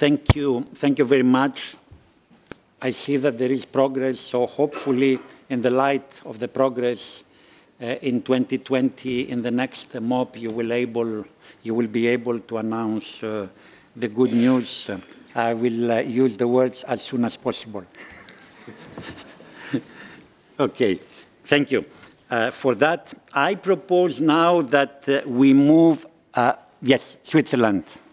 thank you very much. I see that there is progress, so hopefully in the light of the progress in 2020, in the next MOP, you will be able to announce the good news. I will use the words as soon as possible. Okay, thank you. For that, I propose now that we move, yes, Switzerland.